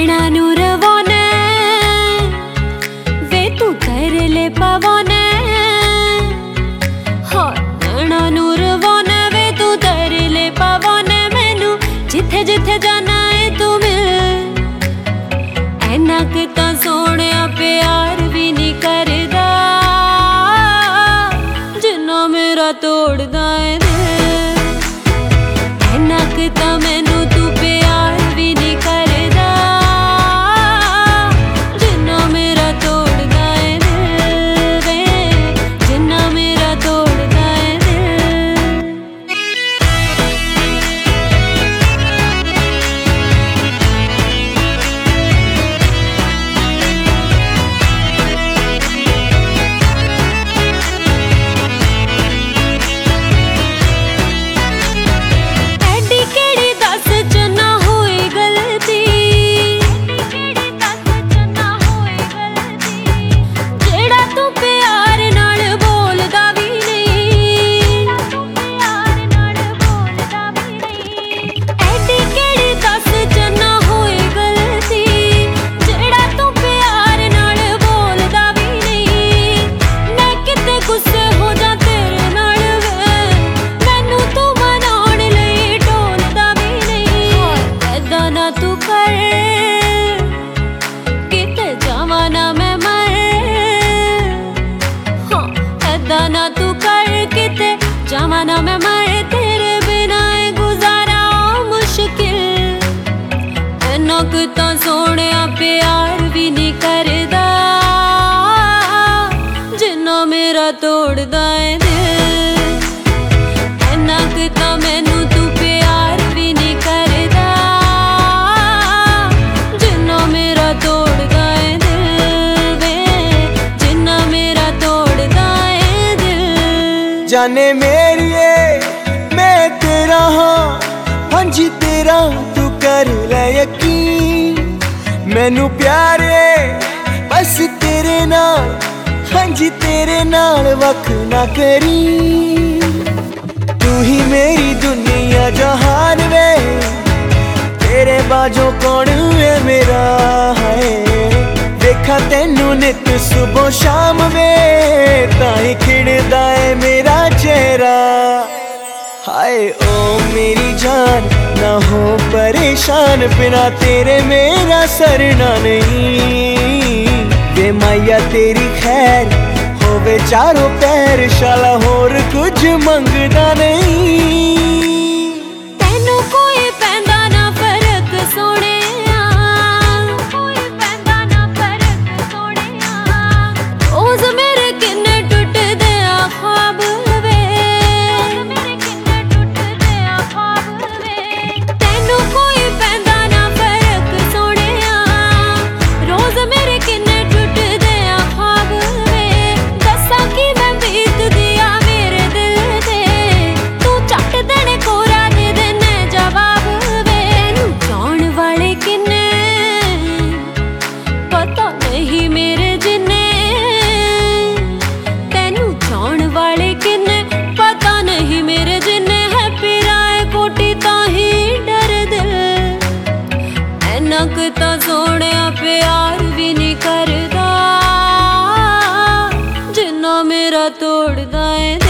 नैना नूर वोने वे तू कर ले पवने, हाँ नैना नूर वोने वे तू कर ले पवने। मैनू जिथे जिथे जाना है तू मिल, ऐना किता सोने प्यार भी नहीं करदा जिन्ना मेरा तोड़दा है दिल। ऐना किता मैनू तू प्यार भी नहीं करदा जिन्ना मेरा तोड़दा है दिल वे, जिन्ना मेरा तोड़दा है दिल। ना तू कर किते जमाना में मरे तेरे बिना गुजारा मुश्किल। ऐना किता सोने प्यार भी नहीं करदा जिन्ना मेरा तोड़दा है दिल। ऐना किता मैनू तू प्यार भी नहीं करदा जिन्ना मेरा तोड़दा है दिल वे, जिन्ना मेरा तोड़दा है दिल। जाने मेरिए मैं तेरा हाँ, हाँ जी तेरा तू कर ले यकीन। मैनू प्यार है बस तेरे नाल, हाँ जी तेरे नाल वख ना करी। तू ही मेरी दुनिया जहान वे, तेरे बाजों कौन है मेरा है। देखा तेनू नित सुबह शाम वे, ताई खिड़दा है मेरा चेहरा। हाय ओ मेरी जान ना हो परेशान, बिना तेरे मेरा सरना नहीं। वे माया तेरी खैर होवे चारों पैर, शाला होर कुछ मंगदा नहीं। तेनू कोई पैंदा ना फर्क सोने, किता सोने प्यार भी नहीं करदा जिन्ना मेरा तोड़दा है।